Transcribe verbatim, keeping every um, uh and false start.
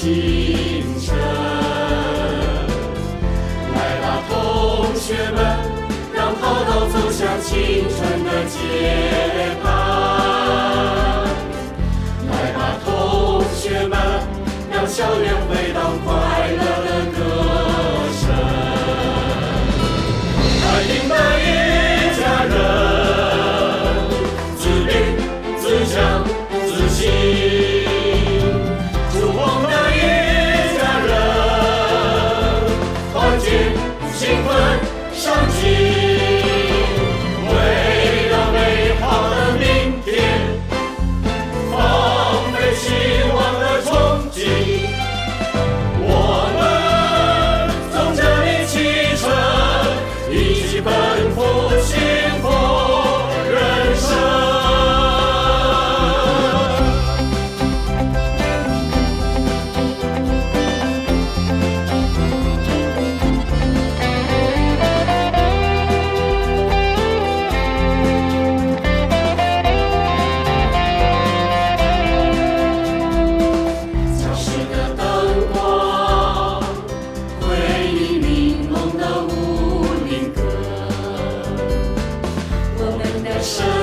清晨。来吧，同学们，让跑道走向青春的节拍。来吧，同学们，让校园回荡快乐的歌声。爱你的一家人，自律、自强、自信。祝我们的一家人，团结、兴奋、上进。为了美好的明天，放飞希望的憧憬。我们从这里启程，一起奔赴幸福人生。教室的灯光回忆玲珑的无名歌，我们的生